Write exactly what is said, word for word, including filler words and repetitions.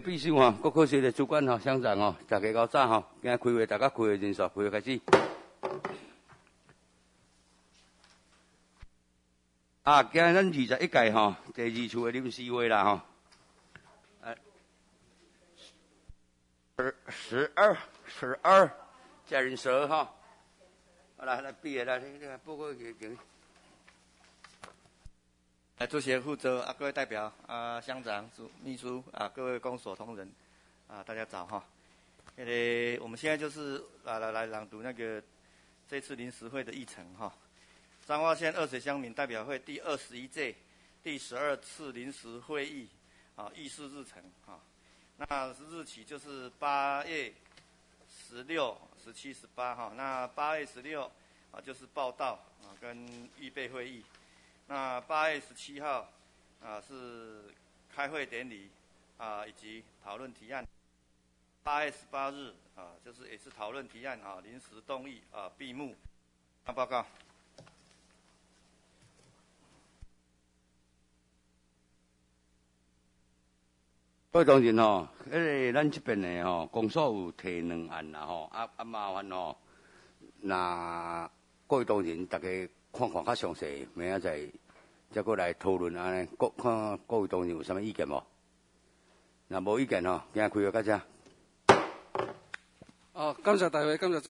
必须吼，国科学的主管吼、乡长吼，大家较早吼，今日开会，大家开会人数，开会开始。啊，今日咱二十一届吼，第二次的临时会啦吼。呃，十十二十二加人数吼。好啦，来毕业啦，你你报告给给。 来，主席负责啊，各位代表啊，乡长、主秘书啊，各位公所同仁啊，大家早哈。呃，我们现在就是来来来朗读那个这次临时会的议程哈。彰化县二水乡民代表会第二十一届第十二次临时会议啊，议事日程啊。那日期就是八月十六、十七、十八哈。那八月十六啊，就是报道啊跟预备会议。那八月十七号啊是开会典礼啊以及讨论提案。八月十八日啊就是也是讨论提案啊临时动议啊闭幕。啊报告。 各位同仁吼，迄个咱这边的吼，公所有提两案啦吼，啊啊麻烦吼，那各位同仁大家看看较详细，明仔载再过来讨论安尼，各看各位同仁有啥物意见无？若无意见吼，今日开会到这。 哦，感谢大会，感谢。